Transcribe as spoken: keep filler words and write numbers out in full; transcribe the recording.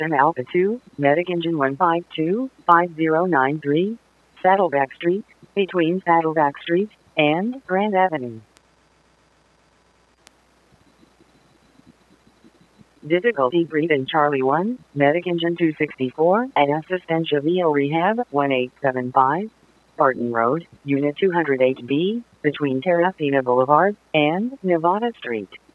M Alpha two, Medic Engine one five two, five zero nine three, Saddleback Street, between Saddleback Street and Grand Avenue. Difficulty breathing Charlie one, Medic Engine two sixty-four, and Assistencia Vio Rehab one eight seven five, Barton Road, Unit two oh eight B, between Terrafina Boulevard and Nevada Street.